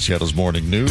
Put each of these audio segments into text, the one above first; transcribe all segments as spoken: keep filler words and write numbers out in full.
Seattle's Morning News.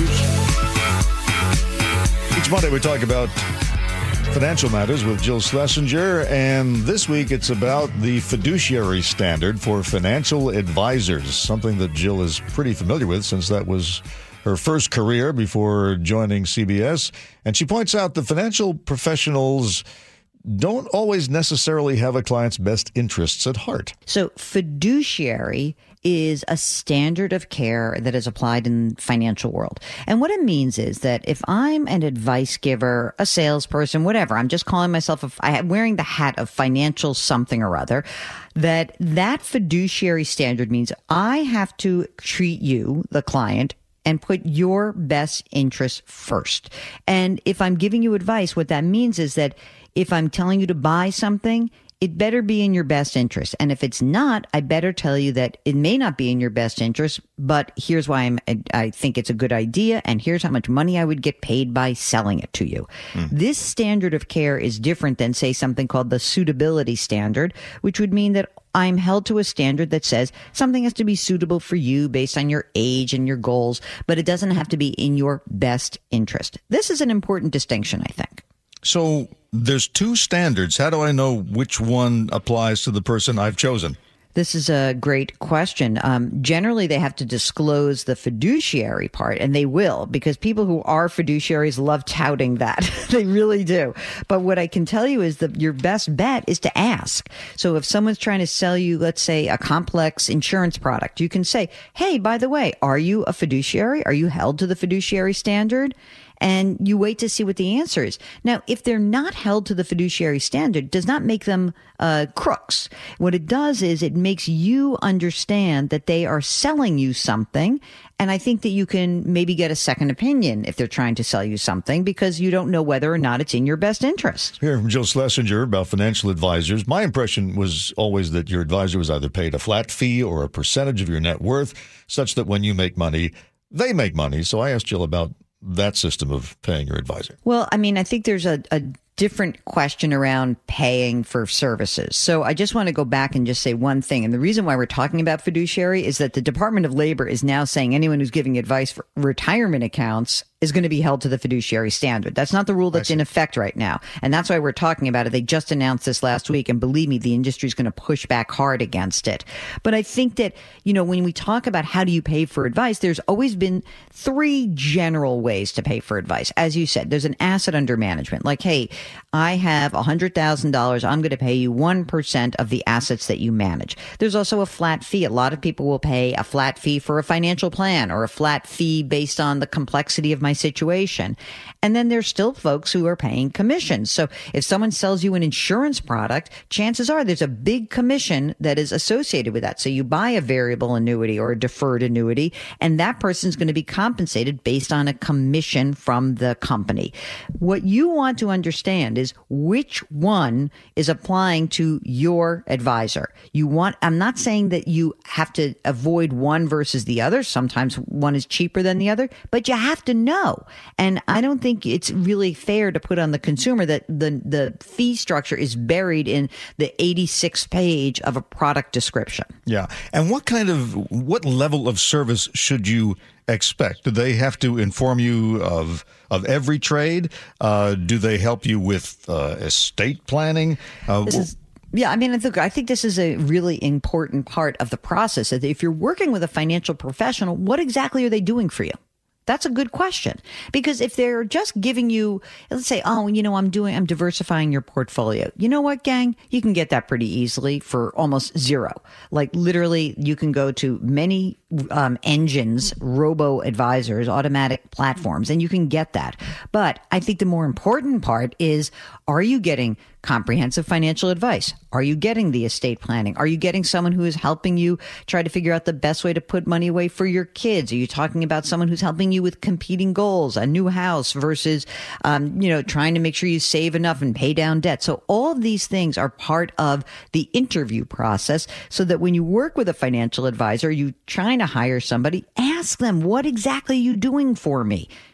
Each Monday we talk about financial matters with Jill Schlesinger, and this week it's about the fiduciary standard for financial advisors, something that Jill is pretty familiar with since that was her first career before joining C B S. And she points out that financial professionals don't always necessarily have a client's best interests at heart. So fiduciary is a standard of care that is applied in the financial world. And what it means is that if I'm an advice giver, a salesperson, whatever, I'm just calling myself, a, I'm wearing the hat of financial something or other, that that fiduciary standard means I have to treat you, the client, and put your best interest first. And if I'm giving you advice, what that means is that if I'm telling you to buy something, it better be in your best interest. And if it's not, I better tell you that it may not be in your best interest, but here's why I'm, I think it's a good idea, and here's how much money I would get paid by selling it to you. Mm. This standard of care is different than, say, something called the suitability standard, which would mean that I'm held to a standard that says something has to be suitable for you based on your age and your goals, but it doesn't have to be in your best interest. This is an important distinction, I think. So there's two standards. How do I know which one applies to the person I've chosen? This is a great question. Um, generally, they have to disclose the fiduciary part, and they will, because people who are fiduciaries love touting that. They really do. But what I can tell you is that your best bet is to ask. So if someone's trying to sell you, let's say, a complex insurance product, you can say, hey, by the way, are you a fiduciary? Are you held to the fiduciary standard? And you wait to see what the answer is. Now, if they're not held to the fiduciary standard, it does not make them uh, crooks. What it does is it makes you understand that they are selling you something. And I think that you can maybe get a second opinion if they're trying to sell you something, because you don't know whether or not it's in your best interest. Here from Jill Schlesinger about financial advisors. My impression was always that your advisor was either paid a flat fee or a percentage of your net worth, such that when you make money, they make money. So I asked Jill about that system of paying your advisor. Well, I mean, I think there's a, a different question around paying for services. So I just want to go back and just say one thing. And the reason why we're talking about fiduciary is that the Department of Labor is now saying anyone who's giving advice for retirement accounts is going to be held to the fiduciary standard. That's not the rule that's in effect right now. And that's why we're talking about it. They just announced this last week. And believe me, the industry is going to push back hard against it. But I think that, you know, when we talk about how do you pay for advice, there's always been three general ways to pay for advice. As you said, there's an asset under management. Like, hey, I have one hundred thousand dollars. I'm going to pay you one percent of the assets that you manage. There's also a flat fee. A lot of people will pay a flat fee for a financial plan, or a flat fee based on the complexity of my situation. And then there's still folks who are paying commissions. So if someone sells you an insurance product, chances are there's a big commission that is associated with that. So you buy a variable annuity or a deferred annuity, and that person's going to be compensated based on a commission from the company. What you want to understand is which one is applying to your advisor. You want, I'm not saying that you have to avoid one versus the other. Sometimes one is cheaper than the other, but you have to know. And I don't think it's really fair to put on the consumer that the, the fee structure is buried in the eighty-sixth page of a product description. Yeah. And what kind of, what level of service should you expect? Do they have to inform you of of every trade? Uh, do they help you with uh, estate planning? Uh, this is- Yeah, I mean, I think, I think this is a really important part of the process. If you're working with a financial professional, what exactly are they doing for you? That's a good question, because if they're just giving you, let's say, oh, you know, I'm doing, I'm diversifying your portfolio. You know what, gang? You can get that pretty easily for almost zero. Like literally, you can go to many um, engines, robo advisors, automatic platforms, and you can get that. But I think the more important part is, are you getting comprehensive financial advice? Are you getting the estate planning? Are you getting someone who is helping you try to figure out the best way to put money away for your kids? Are you talking about someone who's helping you with competing goals, a new house versus, um, you know, trying to make sure you save enough and pay down debt? So all of these things are part of the interview process, so that when you work with a financial advisor, you trying to hire somebody, ask them, what exactly are you doing for me?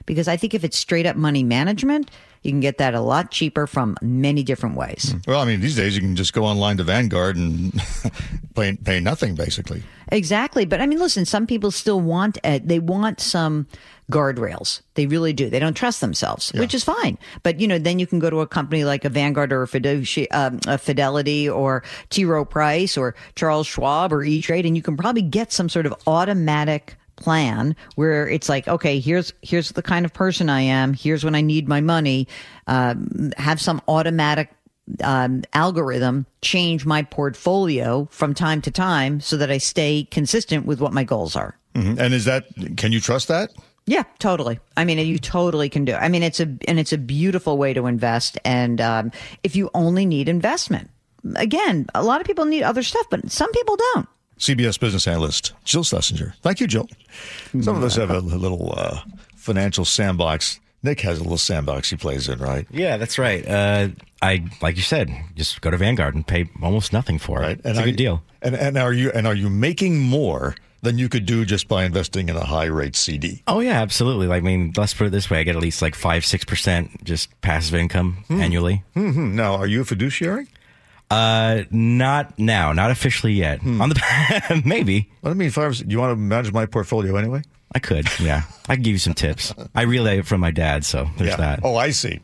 because I think if it's straight up money management, you can get that a lot cheaper from many different ways. Well, I mean, these days you can just go online to Vanguard and pay, pay nothing, basically. Exactly. But I mean, listen, some people still want, uh, they want some guardrails. They really do. They don't trust themselves, yeah. which is fine. But, you know, then you can go to a company like a Vanguard or a, Fiduci- um, a Fidelity or T. Rowe Price or Charles Schwab or E-Trade, and you can probably get some sort of automatic plan where it's like, okay, here's here's the kind of person I am. Here's when I need my money. Um, have some automatic um, algorithm change my portfolio from time to time so that I stay consistent with what my goals are. Mm-hmm. And is that, can you trust that? Yeah, totally. I mean, you totally can do it. I mean, it's a, and it's a beautiful way to invest. And um, if you only need investment, again, a lot of people need other stuff, but some people don't. C B S business analyst Jill Schlesinger. Thank you, Jill. Some of us have a, a little uh, financial sandbox. Nick has a little sandbox he plays in, right? Yeah, that's right. Uh, I like you said, just go to Vanguard and pay almost nothing for it. Right. And it's a good you, deal. And and are you and are you making more than you could do just by investing in a high rate C D? Oh yeah, absolutely. Like, I mean, let's put it this way: I get at least like five, six percent just passive income hmm. annually. Mm-hmm. Now, are you a fiduciary? Uh, not now, not officially yet. Hmm. On the maybe. What do you mean, five? Do you want to manage my portfolio anyway? I could, yeah. I can give you some tips. I relay it from my dad, so there's yeah. that. Oh, I see.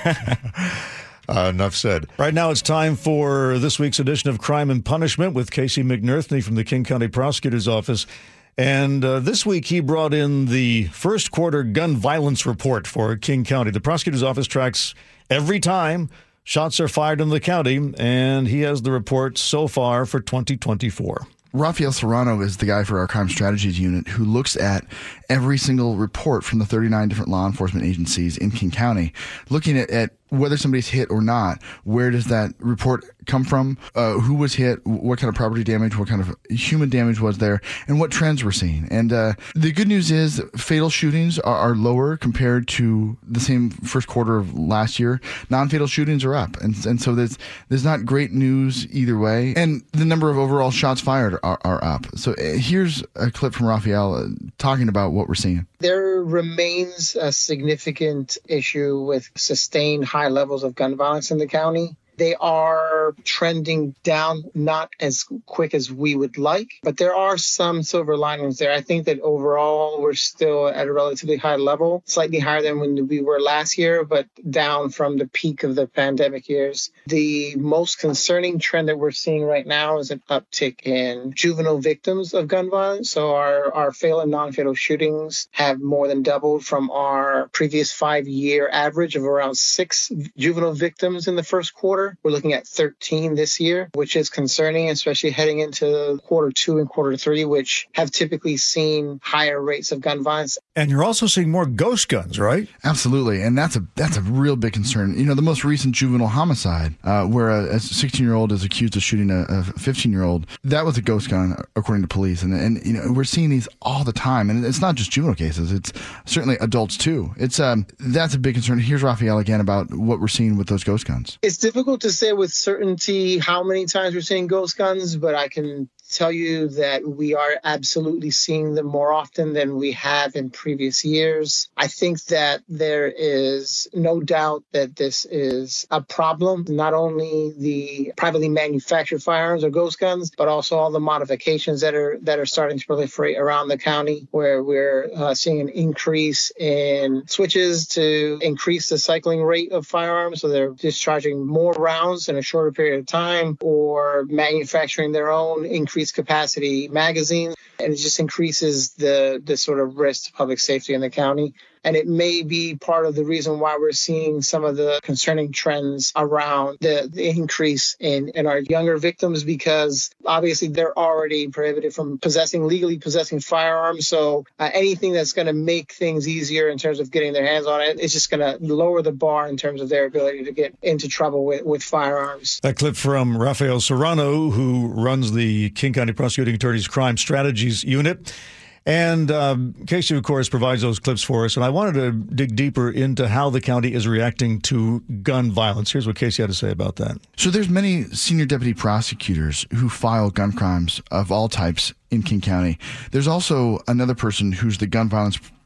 uh, enough said. Right now, it's time for this week's edition of Crime and Punishment with Casey McNerthney from the King County Prosecutor's Office. And uh, this week, he brought in the first quarter gun violence report for King County. The prosecutor's office tracks every time shots are fired in the county, and he has the report so far for twenty twenty-four. Rafael Serrano is the guy for our crime strategies unit who looks at every single report from the thirty-nine different law enforcement agencies in King County, looking at, at whether somebody's hit or not. Where does that report come from? Uh, who was hit? What kind of property damage? What kind of human damage was there? And what trends we're seeing? And uh, the good news is fatal shootings are, are lower compared to the same first quarter of last year. Non-fatal shootings are up. And, and so there's, there's not great news either way. And the number of overall shots fired are, are up. So uh, here's a clip from Rafael uh, talking about what we're seeing. There remains a significant issue with sustained high levels of gun violence in the county. They are trending down, not as quick as we would like, but there are some silver linings there. I think that overall we're still at a relatively high level, slightly higher than when we were last year, but down from the peak of the pandemic years. The most concerning trend that we're seeing right now is an uptick in juvenile victims of gun violence. So our, our fatal and non-fatal shootings have more than doubled from our previous five-year average of around six juvenile victims in the first quarter. We're looking at thirteen this year, which is concerning, especially heading into quarter two and quarter three, which have typically seen higher rates of gun violence. And you're also seeing more ghost guns, right? Absolutely. And that's a that's a real big concern. You know, the most recent juvenile homicide, uh, where a sixteen-year-old is accused of shooting a fifteen-year-old, that was a ghost gun, according to police. And, and you know, we're seeing these all the time. And it's not just juvenile cases. It's certainly adults, too. It's um, that's a big concern. Here's Rafael again about what we're seeing with those ghost guns. It's difficult to say with certainty how many times we're seeing ghost guns, but I can tell you that we are absolutely seeing them more often than we have in previous years. I think that there is no doubt that this is a problem, not only the privately manufactured firearms or ghost guns, but also all the modifications that are that are starting to proliferate around the county, where we're uh, seeing an increase in switches to increase the cycling rate of firearms. So they're discharging more rounds in a shorter period of time, or manufacturing their own increased capacity magazines, and it just increases the the sort of risk to public safety in the county. And it may be part of the reason why we're seeing some of the concerning trends around the, the increase in, in our younger victims, because obviously they're already prohibited from possessing, legally possessing firearms. So uh, anything that's going to make things easier in terms of getting their hands on it, it's just going to lower the bar in terms of their ability to get into trouble with, with firearms. That clip from Rafael Serrano, who runs the King County Prosecuting Attorney's Crime Strategies Unit. And um, Casey, of course, provides those clips for us. And I wanted to dig deeper into how the county is reacting to gun violence. Here's what Casey had to say about that. So there's many senior deputy prosecutors who file gun crimes of all types in King County. There's also another person who's the gun violence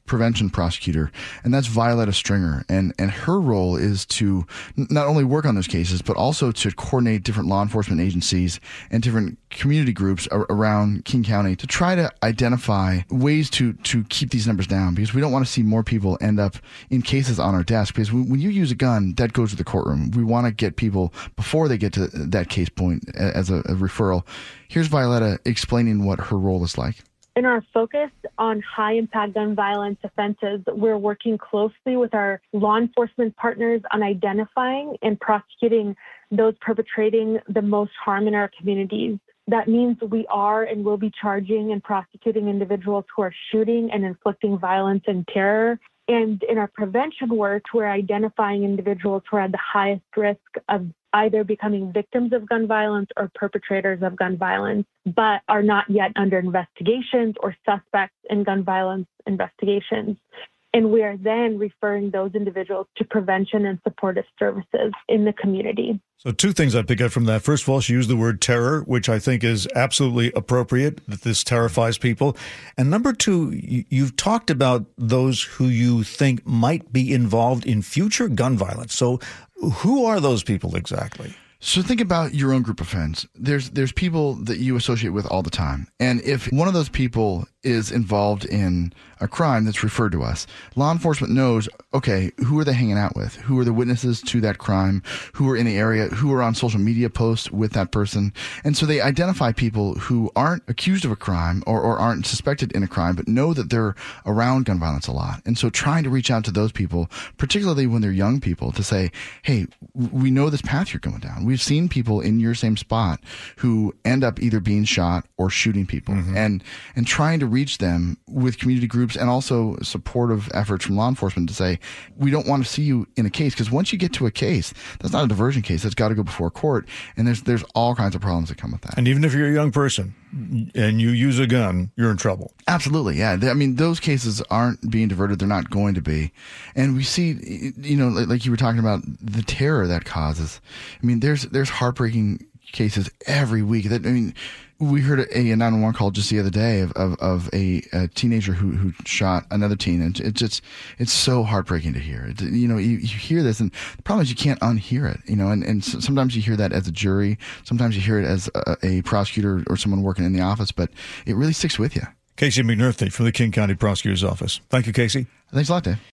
prevention prosecutor, and that's Violetta Stringer. And, and her role is to not only work on those cases, but also to coordinate different law enforcement agencies and different community groups ar- around King County to try to identify ways to, to keep these numbers down, because we don't want to see more people end up in cases on our desk. Because when you use a gun, that goes to the courtroom. We want to get people before they get to that case point as a, a referral. Here's Violetta explaining what her role is like. In our focus on high-impact gun violence offenses, we're working closely with our law enforcement partners on identifying and prosecuting those perpetrating the most harm in our communities. That means we are and will be charging and prosecuting individuals who are shooting and inflicting violence and terror. And in our prevention work, we're identifying individuals who are at the highest risk of either becoming victims of gun violence or perpetrators of gun violence, but are not yet under investigations or suspects in gun violence investigations. And we are then referring those individuals to prevention and supportive services in the community. So two things I pick up from that. First of all, she used the word terror, which I think is absolutely appropriate, that this terrifies people. And number two, you've talked about those who you think might be involved in future gun violence. So who are those people exactly? So think about your own group of friends. There's there's people that you associate with all the time. And if one of those people is involved in a crime that's referred to us, law enforcement knows, okay, who are they hanging out with? Who are the witnesses to that crime? Who are in the area? Who are on social media posts with that person? And so they identify people who aren't accused of a crime or, or aren't suspected in a crime, but know that they're around gun violence a lot. And so trying to reach out to those people, particularly when they're young people, to say, hey, we know this path you're going down. We've seen people in your same spot who end up either being shot or shooting people, mm-hmm. and, and trying to reach them with community groups and also supportive efforts from law enforcement to say, we don't want to see you in a case, because once you get to a case, that's not a diversion case. That's got to go before court. And there's, there's all kinds of problems that come with that. And even if you're a young person and you use a gun, you're in trouble. Absolutely. Yeah. I mean, those cases aren't being diverted. They're not going to be. And we see, you know, like you were talking about, the terror that causes. I mean, there's, there's heartbreaking cases every week. That, I mean, we heard a nine one one call just the other day of, of, of a, a teenager who, who shot another teen. And it's just, it's so heartbreaking to hear. It, you know, you, you hear this, and the problem is you can't unhear it, you know, and, and sometimes you hear that as a jury. Sometimes you hear it as a, a prosecutor or someone working in the office, but it really sticks with you. Casey McNerthy from the King County Prosecutor's Office. Thank you, Casey. Thanks a lot, Dave.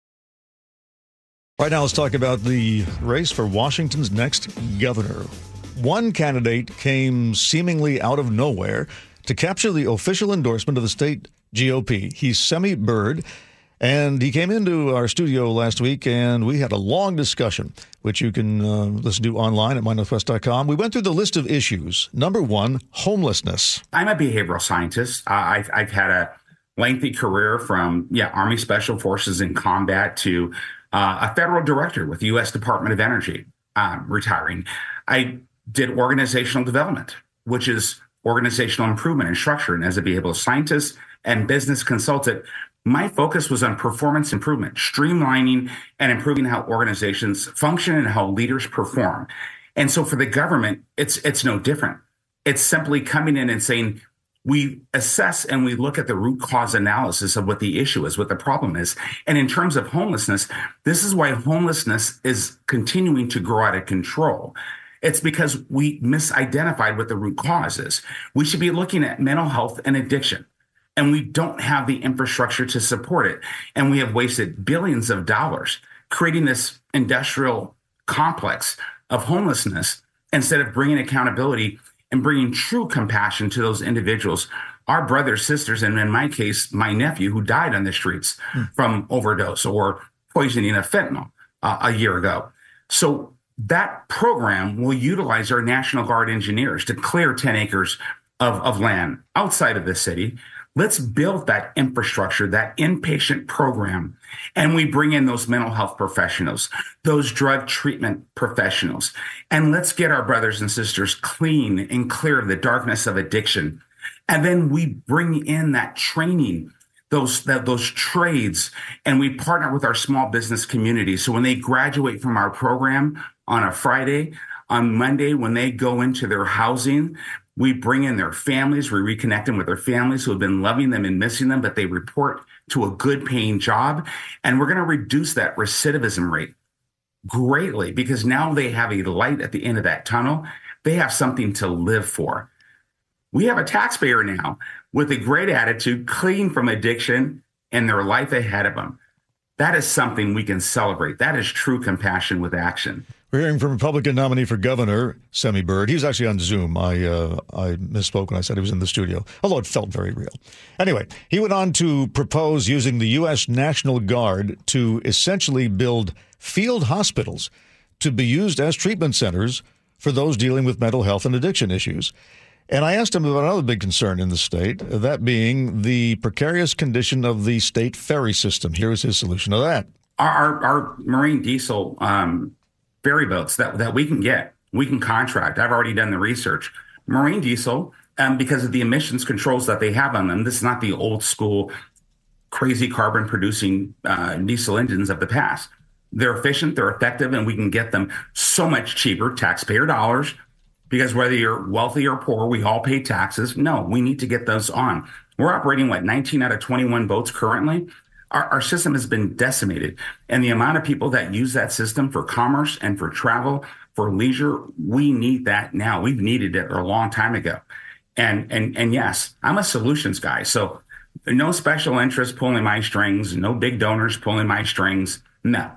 Right now, let's talk about the race for Washington's next governor. One candidate came seemingly out of nowhere to capture the official endorsement of the state G O P. He's Semi Bird, and he came into our studio last week, and we had a long discussion, which you can uh, listen to online at my northwest dot com. We went through the list of issues. Number one, homelessness. I'm a behavioral scientist. Uh, I've, I've had a lengthy career from, yeah, Army Special Forces in combat to uh, a federal director with the U S Department of Energy, um, retiring. I did organizational development, which is organizational improvement and structure. And as a behavioral scientist and business consultant, my focus was on performance improvement, streamlining and improving how organizations function and how leaders perform. And so for the government, it's it's no different. It's simply coming in and saying, we assess and we look at the root cause analysis of what the issue is, what the problem is. And in terms of homelessness, this is why homelessness is continuing to grow out of control. It's because we misidentified what the root cause is. We should be looking at mental health and addiction, and we don't have the infrastructure to support it. And we have wasted billions of dollars creating this industrial complex of homelessness instead of bringing accountability and bringing true compassion to those individuals, our brothers, sisters, and in my case, my nephew who died on the streets hmm. from overdose or poisoning of fentanyl uh, a year ago. So that program will utilize our National Guard engineers to clear ten acres of, of land outside of the city. Let's build that infrastructure, that inpatient program, and we bring in those mental health professionals, those drug treatment professionals, and let's get our brothers and sisters clean and clear of the darkness of addiction. And then we bring in that training, those that, those trades, and we partner with our small business community. So when they graduate from our program on a Friday, on Monday, when they go into their housing, we bring in their families. We reconnect them with their families who have been loving them and missing them, but they report to a good paying job. And we're going to reduce that recidivism rate greatly because now they have a light at the end of that tunnel. They have something to live for. We have a taxpayer now with a great attitude, clean from addiction, and their life ahead of them. That is something we can celebrate. That is true compassion with action. We're hearing from Republican nominee for governor, Semi Bird. He's actually on Zoom. I uh, I misspoke when I said he was in the studio, although it felt very real. Anyway, he went on to propose using the U S National Guard to essentially build field hospitals to be used as treatment centers for those dealing with mental health and addiction issues. And I asked him about another big concern in the state, that being the precarious condition of the state ferry system. Here's his solution to that. Our, our, our marine diesel um, ferry boats that, that we can get, we can contract. I've already done the research. Marine diesel, um, because of the emissions controls that they have on them, this is not the old school crazy carbon producing uh, diesel engines of the past. They're efficient, they're effective, and we can get them so much cheaper, taxpayer dollars. Because whether you're wealthy or poor, we all pay taxes. No, we need to get those on. We're operating, what, nineteen out of twenty-one boats currently? Our, our system has been decimated. And the amount of people that use that system for commerce and for travel, for leisure, we need that now. We've needed it a long time ago. And, and, and yes, I'm a solutions guy. So no special interest pulling my strings, no big donors pulling my strings. No.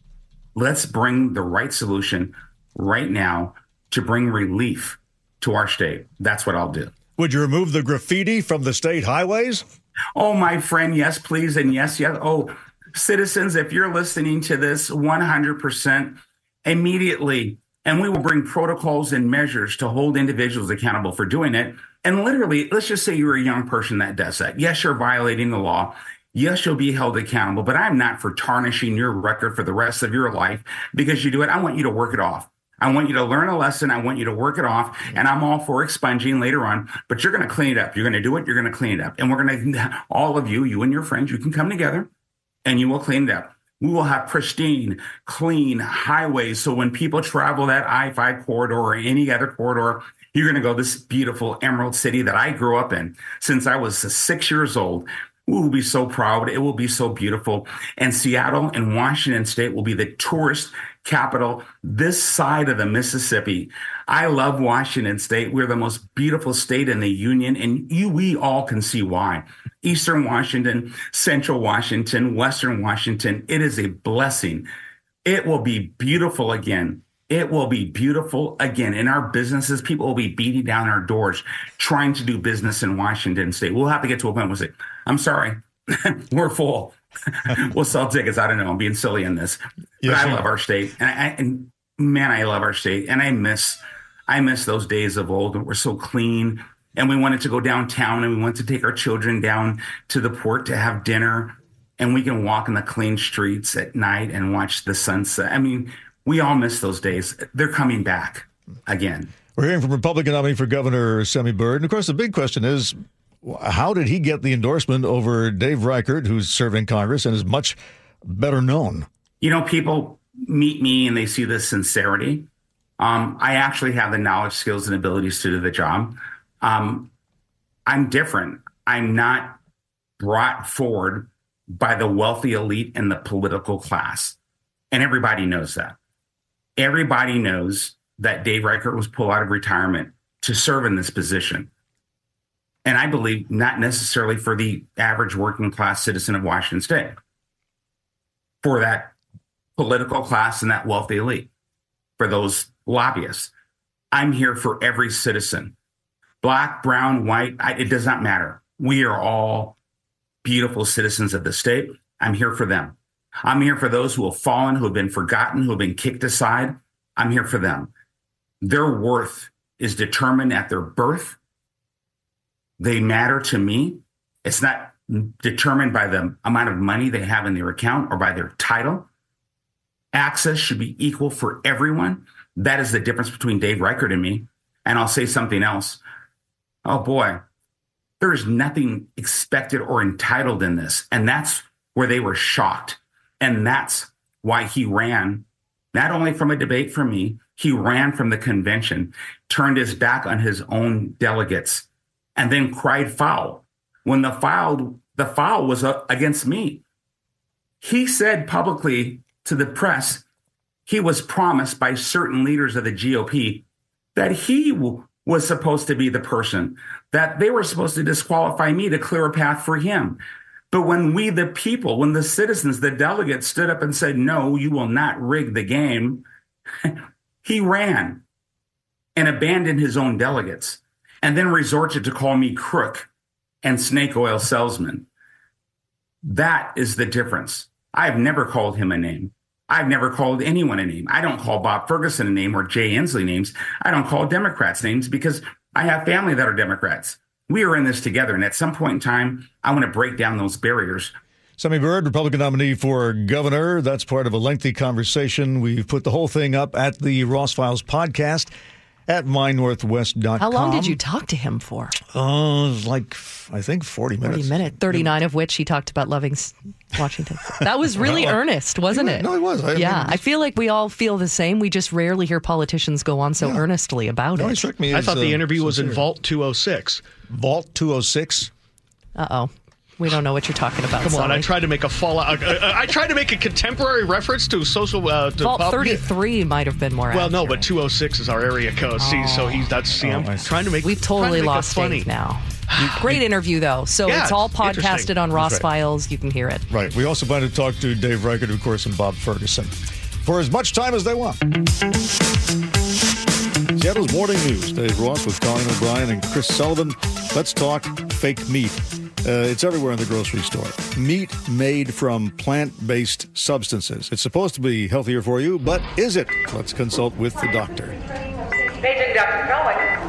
Let's bring the right solution right now to bring relief to our state. That's what I'll do. Would you remove the graffiti from the state highways? Oh, my friend, yes, please. And yes, yes. Oh, citizens, if you're listening to this, one hundred percent immediately. And we will bring protocols and measures to hold individuals accountable for doing it. And literally, let's just say you're a young person that does that. Yes, you're violating the law. Yes, you'll be held accountable, but I'm not for tarnishing your record for the rest of your life because you do it. I want you to work it off. I want you to learn a lesson. I want you to work it off. And I'm all for expunging later on, but you're going to clean it up. You're going to do it. You're going to clean it up. And we're going to, all of you, you and your friends, you can come together and you will clean it up. We will have pristine, clean highways. So when people travel that I five corridor or any other corridor, you're going to go this beautiful Emerald City that I grew up in since I was six years old. We will be so proud. It will be so beautiful. And Seattle and Washington State will be the tourist capital this side of the Mississippi. I love Washington State. We're the most beautiful state in the union, and you, we all can see why. Eastern Washington, Central Washington, Western Washington, it is a blessing. It will be beautiful again. It will be beautiful again. In our businesses, people will be beating down our doors trying to do business in Washington State. We'll have to get to a point where we say, I'm sorry, we're full. We'll sell tickets. I don't know. I'm being silly in this. But yes, I love our state. And, I, and man, I love our state. And I miss, I miss those days of old when we're so clean. And we wanted to go downtown and we wanted to take our children down to the port to have dinner. And we can walk in the clean streets at night and watch the sunset. I mean, we all miss those days. They're coming back again. We're hearing from Republican nominee for governor, Semi Bird. And of course, the big question is, how did he get the endorsement over Dave Reichert, who's serving Congress and is much better known? You know, people meet me and they see the sincerity. Um, I actually have the knowledge, skills, and abilities to do the job. Um, I'm different. I'm not brought forward by the wealthy elite and the political class. And everybody knows that. Everybody knows that Dave Reichert was pulled out of retirement to serve in this position. And I believe not necessarily for the average working class citizen of Washington State, for that political class and that wealthy elite, for those lobbyists. I'm here for every citizen, black, brown, white. I, it does not matter. We are all beautiful citizens of the state. I'm here for them. I'm here for those who have fallen, who have been forgotten, who have been kicked aside. I'm here for them. Their worth is determined at their birth. They matter to me. It's not determined by the amount of money they have in their account or by their title. Access should be equal for everyone. That is the difference between Dave Reichert and me. And I'll say something else. Oh boy, there is nothing expected or entitled in this. And that's where they were shocked. And that's why he ran, not only from a debate for me, he ran from the convention, turned his back on his own delegates, and then cried foul. When the foul the foul was uh, against me. He said publicly to the press he was promised by certain leaders of the G O P that he w- was supposed to be the person, that they were supposed to disqualify me to clear a path for him. But when we, the people, when the citizens, the delegates stood up and said, no, you will not rig the game, he ran and abandoned his own delegates and then resorted to call me crook and snake oil salesman. That is the difference. I've never called him a name. I've never called anyone a name. I don't call Bob Ferguson a name or Jay Inslee names. I don't call Democrats names because I have family that are Democrats. We are in this together. And at some point in time, I want to break down those barriers. Sammy Byrd, Republican nominee for governor. That's part of a lengthy conversation. We've put the whole thing up at the Ross Files podcast at my northwest dot com. How long did you talk to him for? Oh, uh, like, I think forty minutes. forty minutes. thirty-nine of which he talked about loving Washington. That was really well, earnest, wasn't it? No, it was. I yeah, mean, I feel like we all feel the same. We just rarely hear politicians go on so yeah. earnestly about no, it. it struck me I as, thought the uh, interview sincere. was in Vault two oh six. Vault two oh six? Uh-oh. We don't know what you're talking about. Come Sully. on, I tried to make a fallout. I, I tried to make a contemporary reference to social. Uh, to Vault pop, thirty-three yeah. might have been more. Well, accurate. no, but two oh six is our area code. Oh. See, so he's that's. See, oh, I'm trying to make. We've totally to lost funny faith now. Great interview, though. So yeah, it's all podcasted on Ross right. Files. You can hear it. Right. We also plan to talk to Dave Reichert, of course, and Bob Ferguson for as much time as they want. Seattle's Morning News. Dave Ross with Colin O'Brien and Chris Sullivan. Let's talk fake meat. Uh, it's everywhere in the grocery store. Meat made from plant-based substances. It's supposed to be healthier for you, but is it? Let's consult with the doctor. Paging Doctor Cohen.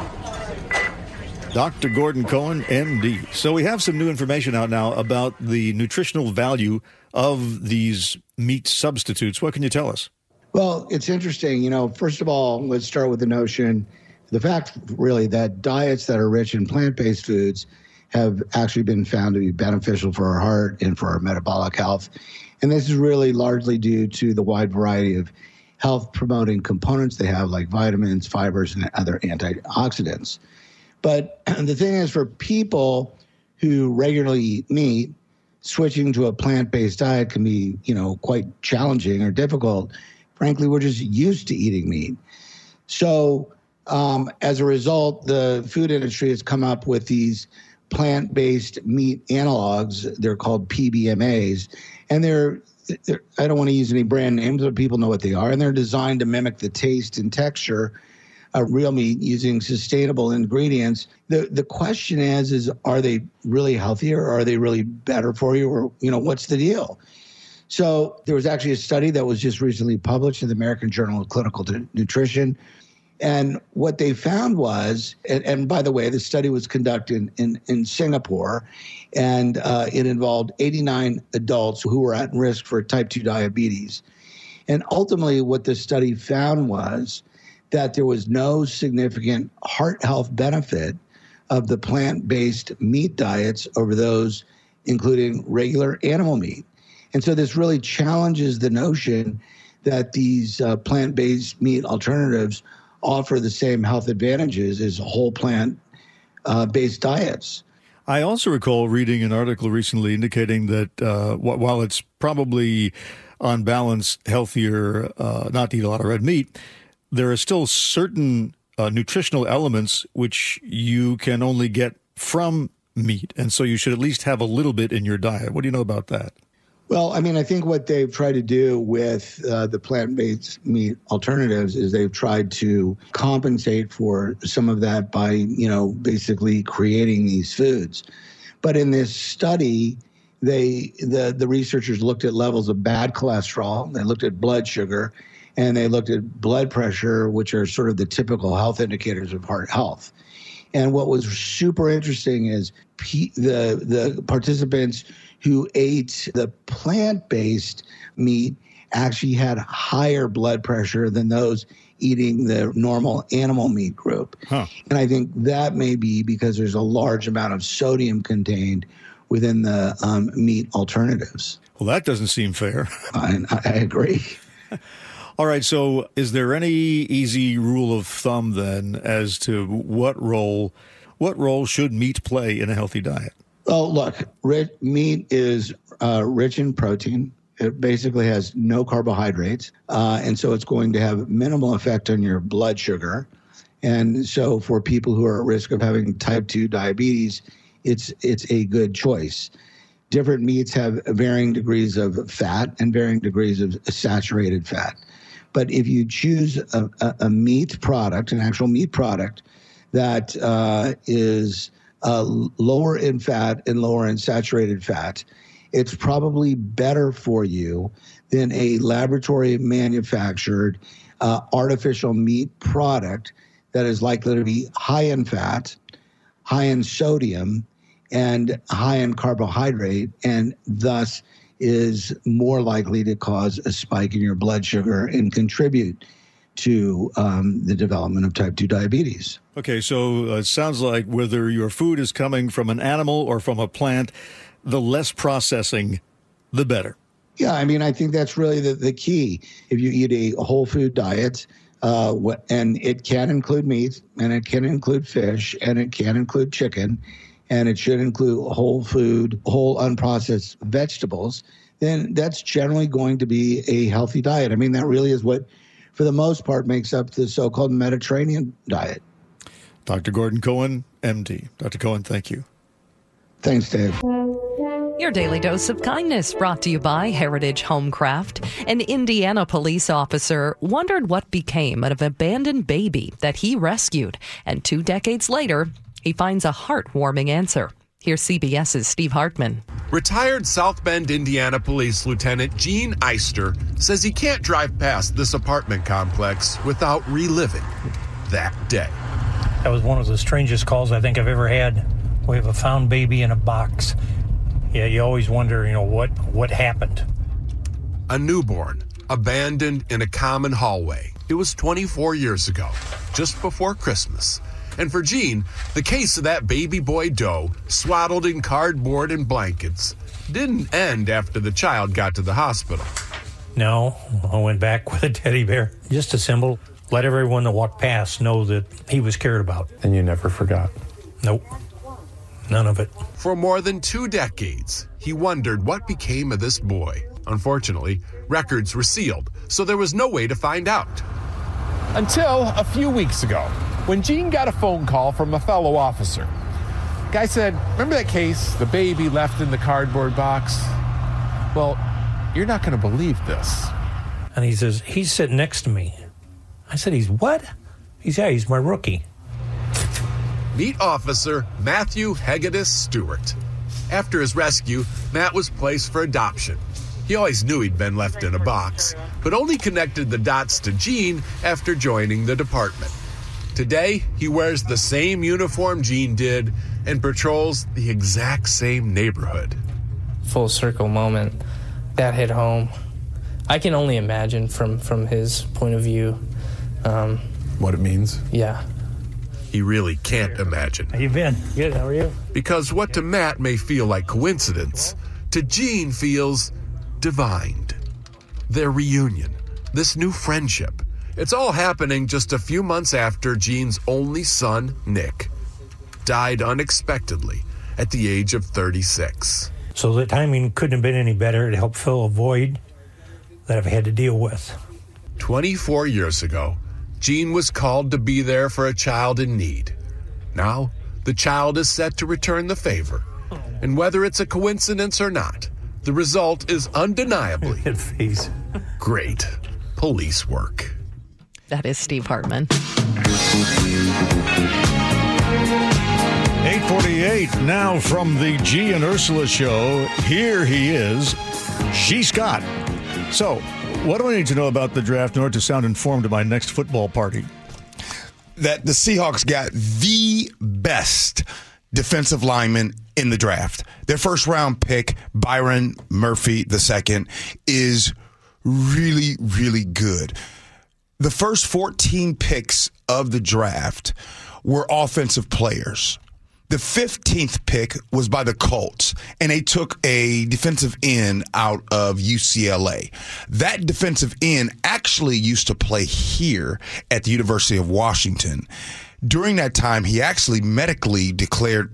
Doctor Gordon Cohen, M D. So we have some new information out now about the nutritional value of these meat substitutes. What can you tell us? Well, it's interesting. You know, first of all, let's start with the notion, the fact really that diets that are rich in plant-based foods have actually been found to be beneficial for our heart and for our metabolic health. And this is really largely due to the wide variety of health-promoting components they have, like vitamins, fibers, and other antioxidants. But the thing is, for people who regularly eat meat, switching to a plant-based diet can be, you know, quite challenging or difficult. Frankly, we're just used to eating meat. So um, as a result, the food industry has come up with these plant-based meat analogs. They're called P B M As, and they're, they're I don't want to use any brand names, but people know what they are, and they're designed to mimic the taste and texture of real meat using sustainable ingredients. The the question is, is are they really healthier, or are they really better for you, or, you know, what's the deal? So there was actually a study that was just recently published in the American Journal of Clinical Nutrition. And what they found was, and, and by the way, the study was conducted in, in Singapore, and uh, it involved eighty-nine adults who were at risk for type two diabetes. And ultimately, what the study found was that there was no significant heart health benefit of the plant-based meat diets over those including regular animal meat. And so this really challenges the notion that these uh, plant-based meat alternatives offer the same health advantages as whole plant uh, based diets. I also recall reading an article recently indicating that uh, while it's probably on balance healthier uh, not to eat a lot of red meat, there are still certain uh, nutritional elements which you can only get from meat. And so you should at least have a little bit in your diet. What do you know about that? Well, I mean, I think what they've tried to do with uh, the plant-based meat alternatives is they've tried to compensate for some of that by, you know, basically creating these foods. But in this study, they the, the researchers looked at levels of bad cholesterol, they looked at blood sugar, and they looked at blood pressure, which are sort of the typical health indicators of heart health. And what was super interesting is P- the the participants who ate the plant-based meat actually had higher blood pressure than those eating the normal animal meat group. Huh. And I think that may be because there's a large amount of sodium contained within the um, meat alternatives. Well, that doesn't seem fair. I, I agree. All right, so is there any easy rule of thumb then as to what role what role should meat play in a healthy diet? Oh, look, rich, meat is uh, rich in protein. It basically has no carbohydrates, uh, and so it's going to have minimal effect on your blood sugar. And so for people who are at risk of having type two diabetes, it's it's a good choice. Different meats have varying degrees of fat and varying degrees of saturated fat. But if you choose a, a, a meat product, an actual meat product that uh, is uh, lower in fat and lower in saturated fat, it's probably better for you than a laboratory manufactured uh, artificial meat product that is likely to be high in fat, high in sodium, and high in carbohydrate, and thus is more likely to cause a spike in your blood sugar and contribute to um, the development of type two diabetes. Okay, so uh, it sounds like whether your food is coming from an animal or from a plant, the less processing, the better. Yeah, I mean, I think that's really the, the key. If you eat a whole food diet, uh, what, and it can include meat, and it can include fish, and it can include chicken, and it should include whole food, whole unprocessed vegetables, then that's generally going to be a healthy diet. I mean, that really is what, for the most part, makes up the so-called Mediterranean diet. Doctor Gordon Cohen, M D. Doctor Cohen, thank you. Thanks, Dave. Your daily dose of kindness brought to you by Heritage Homecraft. An Indiana police officer wondered what became of an abandoned baby that he rescued. And two decades later, he finds a heartwarming answer. Here's CBS's Steve Hartman. Retired South Bend, Indiana Police Lieutenant Gene Eister says he can't drive past this apartment complex without reliving that day. That was one of the strangest calls I think I've ever had. We have a found baby in a box. Yeah, you always wonder, you know, what, what happened. A newborn, abandoned in a common hallway. It was twenty-four years ago, just before Christmas. And for Gene, the case of that baby boy Doe, swaddled in cardboard and blankets, didn't end after the child got to the hospital. No, I went back with a teddy bear. Just a symbol. Let everyone that walked past know that he was cared about. And you never forgot? Nope. None of it. For more than two decades, he wondered what became of this boy. Unfortunately, records were sealed, so there was no way to find out. Until a few weeks ago, when Gene got a phone call from a fellow officer. Guy said, remember that case, the baby left in the cardboard box? Well, you're not going to believe this. And he says, he's sitting next to me. I said, he's what? He's, yeah, he's my rookie. Meet Officer Matthew Hegedus Stewart. After his rescue, Matt was placed for adoption. He always knew he'd been left in a box, but only connected the dots to Gene after joining the department. Today, he wears the same uniform Gene did and patrols the exact same neighborhood. Full circle moment. That hit home. I can only imagine from, from his point of view. Um, what it means? Yeah. He really can't imagine. How you been? Good, how are you? Because what to Matt may feel like coincidence, to Gene feels divined. Their reunion, this new friendship, it's all happening just a few months after Gene's only son, Nick, died unexpectedly at the age of thirty-six. So the timing couldn't have been any better to help fill a void that I've had to deal with. twenty-four years ago, Gene was called to be there for a child in need. Now, the child is set to return the favor. And whether it's a coincidence or not, the result is undeniably great police work. That is Steve Hartman. eight forty-eight now from the G and Ursula show. Here he is, G. Scott. So, what do I need to know about the draft in order to sound informed at my next football party? That the Seahawks got the best defensive lineman in the draft. Their first round pick, Byron Murphy the second, is really, really good. The first fourteen picks of the draft were offensive players. The fifteenth pick was by the Colts, and they took a defensive end out of U C L A. That defensive end actually used to play here at the University of Washington. During that time, he actually medically declared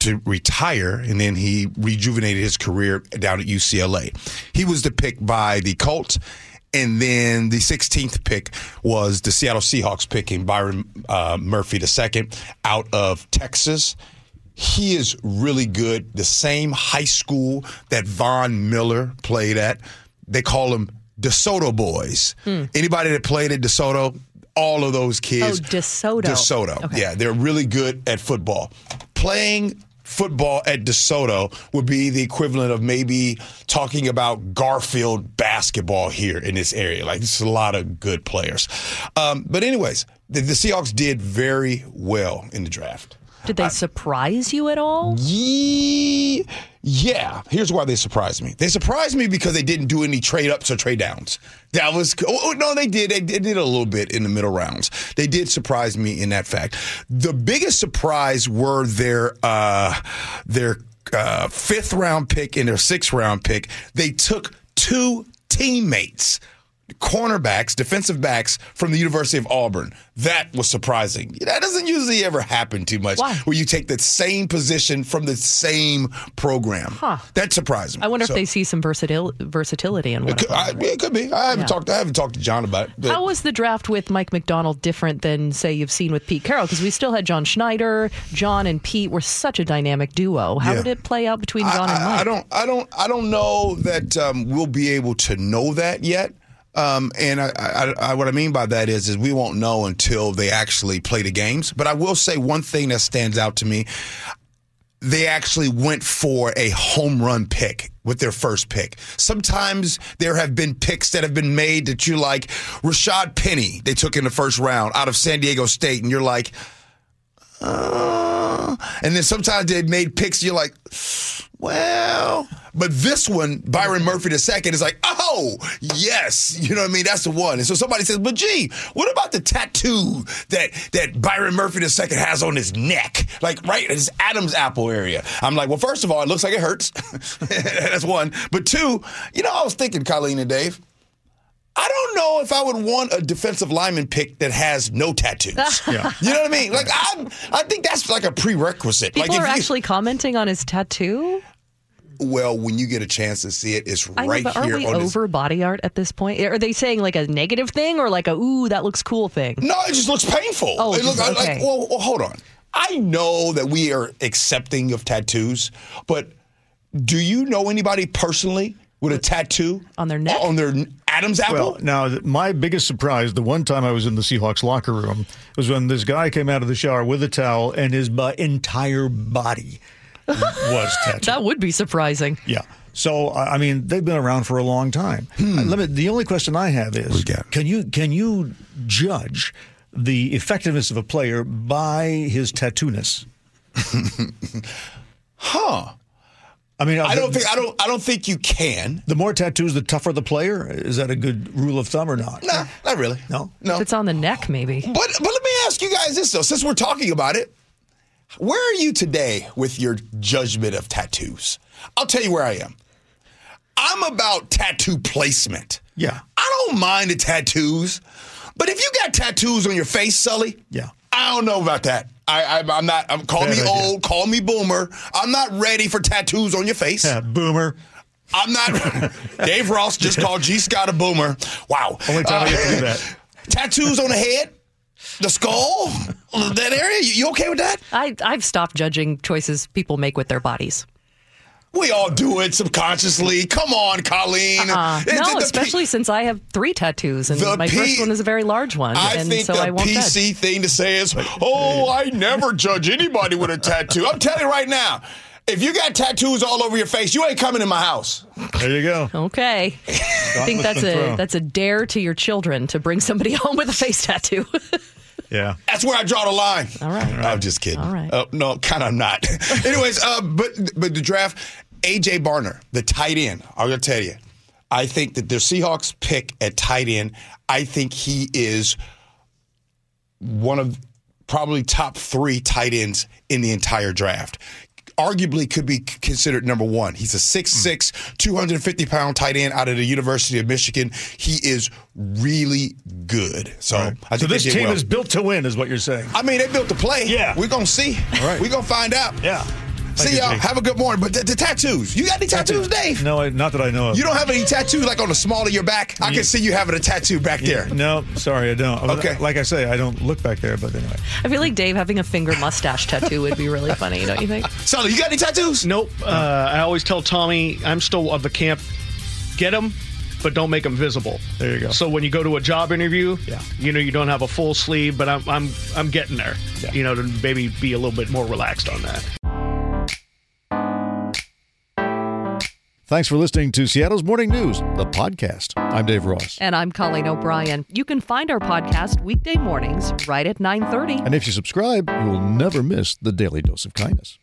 to retire, and then he rejuvenated his career down at U C L A. He was the pick by the Colts, and then the sixteenth pick was the Seattle Seahawks picking Byron uh, Murphy the second out of Texas. He is really good. The same high school that Von Miller played at. They call him DeSoto boys. Hmm. Anybody that played at DeSoto, all of those kids. Oh, DeSoto. DeSoto. Okay. Yeah, they're really good at football. Playing football at DeSoto would be the equivalent of maybe talking about Garfield basketball here in this area. Like, there's a lot of good players. Um, but anyways, the, the Seahawks did very well in the draft. Did they I, surprise you at all? Yeah, yeah. Here's why they surprised me. They surprised me because they didn't do any trade ups or trade downs. That was oh, no, they did. They did a little bit in the middle rounds. They did surprise me in that fact. The biggest surprise were their uh, their uh, fifth round pick and their sixth round pick. They took two teammates, cornerbacks, defensive backs from the University of Auburn. That was surprising. That doesn't usually ever happen too much. Why? Where you take the same position from the same program. Huh. That surprised me. I wonder so, if they see some versatil- versatility in one it could, of them. I, it could be. I haven't Yeah. talked. I haven't talked to John about it. But How was the draft with Mike McDonald different than, say, you've seen with Pete Carroll? Because we still had John Schneider. John and Pete were such a dynamic duo. How Yeah. did it play out between John I, and Mike? I, I don't. I don't. I don't know that um, we'll be able to know that yet. Um, and I, I, I, what I mean by that is, is we won't know until they actually play the games. But I will say one thing that stands out to me. They actually went for a home run pick with their first pick. Sometimes there have been picks that have been made that you like. Rashad Penny, they took in the first round out of San Diego State, and you're like, uh, and then sometimes they made picks, you're like, well, but this one, Byron Murphy the second, is like, oh, yes. You know what I mean? That's the one. And so somebody says, but gee, what about the tattoo that, that Byron Murphy the second has on his neck? Like right in his Adam's apple area. I'm like, well, first of all, it looks like it hurts. That's one. But two, you know, I was thinking, Colleen and Dave, I don't know if I would want a defensive lineman pick that has no tattoos. Yeah. You know what I mean? Like, I I think that's like a prerequisite. People like are if you, actually commenting on his tattoo? Well, when you get a chance to see it, it's I know, right but aren't here we on over his... body art at this point? Are they saying like a negative thing or like a, ooh, that looks cool thing? No, it just looks painful. Oh, it looks okay. like, well, well, hold on. I know that we are accepting of tattoos, but do you know anybody personally with a tattoo on their neck? On their Adam's apple? Well, now, my biggest surprise, the one time I was in the Seahawks locker room, was when this guy came out of the shower with a towel and his bu- entire body was tattooed. That would be surprising. Yeah. So, I mean, they've been around for a long time. Hmm. Uh, let me, the only question I have is, can you can you judge the effectiveness of a player by his tattoo-ness? Huh. I mean, I don't think I don't I don't think you can. The more tattoos, the tougher the player. Is that a good rule of thumb or not? Nah, not really. No, no. If it's on the neck, maybe. But but let me ask you guys this though, since we're talking about it, where are you today with your judgment of tattoos? I'll tell you where I am. I'm about tattoo placement. Yeah. I don't mind the tattoos, but if you got tattoos on your face, Sully, yeah, I don't know about that. I, I, I'm not. I'm, call Bad me idea. old. Call me boomer. I'm not ready for tattoos on your face. Yeah, boomer. I'm not. Dave Ross just called G. Scott a boomer. Wow. Only time Uh, I get to do that. Tattoos on the head, the skull, that area. You, you okay with that? I, I've stopped judging choices people make with their bodies. We all do it subconsciously. Come on, Colleen. Uh, It- no, the- the especially since I have three tattoos, and The my P- first one is a very large one, I and think so the I won't P C judge. thing to say is, oh, I never judge anybody with a tattoo. I'm telling you right now, if you got tattoos all over your face, you ain't coming in my house. There you go. Okay, I think that's a that's a dare to your children to bring somebody home with a face tattoo. Yeah. That's where I draw the line. All right. I'm just kidding. All right. Uh, no, kind of not. Anyways, uh, but but the draft, A J Barner, the tight end, I'm going to tell you, I think that the Seahawks pick at tight end, I think he is one of probably top three tight ends in the entire draft. Arguably could be considered number one. He's a six six, two hundred fifty pound tight end out of the University of Michigan. He is really good. So, Right. I So think this they did team well. is built to win, is what you're saying. I mean, they built to play. Yeah. We're going to see. All right. We're going to find out. Yeah. See y'all. Have a good morning. But the, the tattoos. You got any tattoos, Dave? No, I, not that I know of. You don't have any tattoos like on the small of your back? I can see you having a tattoo back there. No, sorry, I don't. Okay. Like I say, I don't look back there, but anyway. I feel like Dave having a finger mustache tattoo would be really funny, don't you think? So, you got any tattoos? Nope. Uh, I always tell Tommy, I'm still of the camp, get them, but don't make them visible. There you go. So when you go to a job interview, yeah. you know, you don't have a full sleeve, but I'm I'm I'm getting there. Yeah. You know, to maybe be a little bit more relaxed on that. Thanks for listening to Seattle's Morning News, the podcast. I'm Dave Ross. And I'm Colleen O'Brien. You can find our podcast weekday mornings right at nine thirty. And if you subscribe, you will never miss the Daily Dose of Kindness.